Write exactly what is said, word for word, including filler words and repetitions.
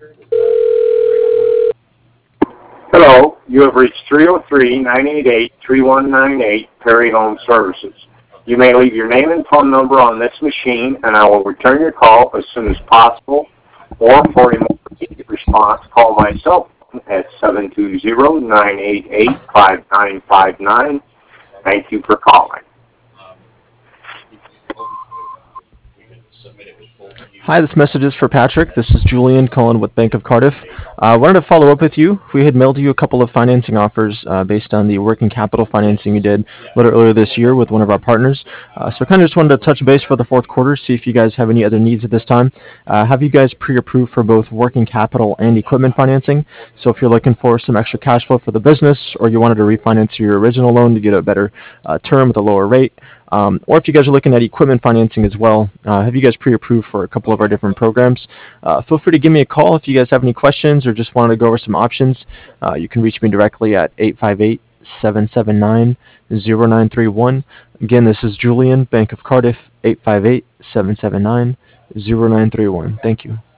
Hello, you have reached three oh three, nine eight eight, three one nine eight Perry Home Services. You may leave your name and phone number on this machine, and I will return your call as soon as possible. Or for a more immediate response, call my cell phone at seven two zero, nine eight eight, five nine five nine. Thank you for calling. Hi, this message is for Patrick. This is Julian calling with Bank of Cardiff. I uh, wanted to follow up with you. We had mailed you a couple of financing offers uh, based on the working capital financing you did a little earlier this year with one of our partners. Uh, so I kind of just wanted to touch base for the fourth quarter, see if you guys have any other needs at this time. Uh, have you guys pre-approved for both working capital and equipment financing? So if you're looking for some extra cash flow for the business, or you wanted to refinance your original loan to get a better uh, term with a lower rate, Um, or if you guys are looking at equipment financing as well, uh, have you guys pre-approved for a couple of our different programs? Uh, feel free to give me a call if you guys have any questions or just wanted to go over some options. Uh, you can reach me directly at eight five eight, seven seven nine, zero nine three one. Again, this is Julian, Bank of Cardiff, eight five eight, seven seven nine, zero nine three one. Thank you.